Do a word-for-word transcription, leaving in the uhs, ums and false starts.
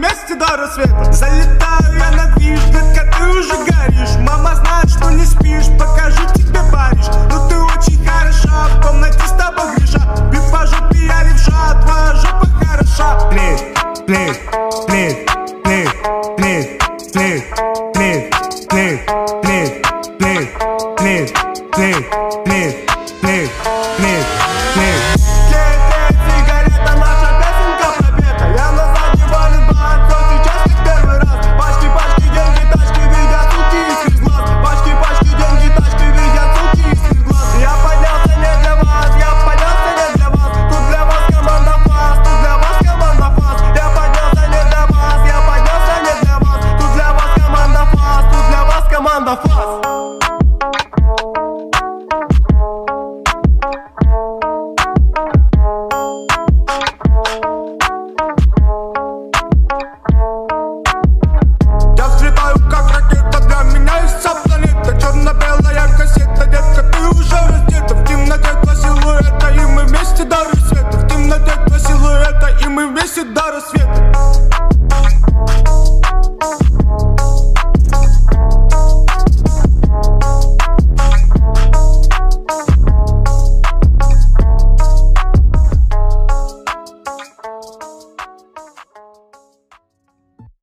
вместе до рассвета. Залетаю я на движ, детка, ты уже горишь. Мама знает, что не спишь, покажу тебе Париж. Ну ты очень хороша, в комнате с тобой греша. Бит по жопе я левша, твоя жопа хороша. Плит, плит, плит, плит, плит, плит, плит, плит, плит, плит, плит, плит.